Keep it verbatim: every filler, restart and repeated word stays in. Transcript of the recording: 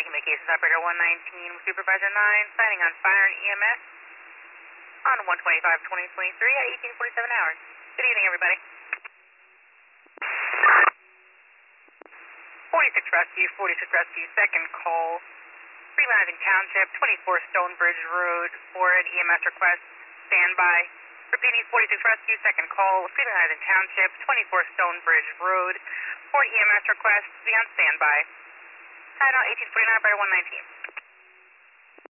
County Communications Operator one nineteen with Supervisor nine, signing on fire and E M S on one twenty-five twenty twenty-three at eighteen forty-seven hours. Good evening, everybody. forty-six Rescue, forty-six Rescue, second call. Freelancing Township, twenty-four Stonebridge Road for an E M S request. Standby. Repeating, forty-six Rescue, second call. Freelancing Township, twenty-four Stonebridge Road for an E M S request. Be on standby. Tied on eighteen forty-nine by one nineteen.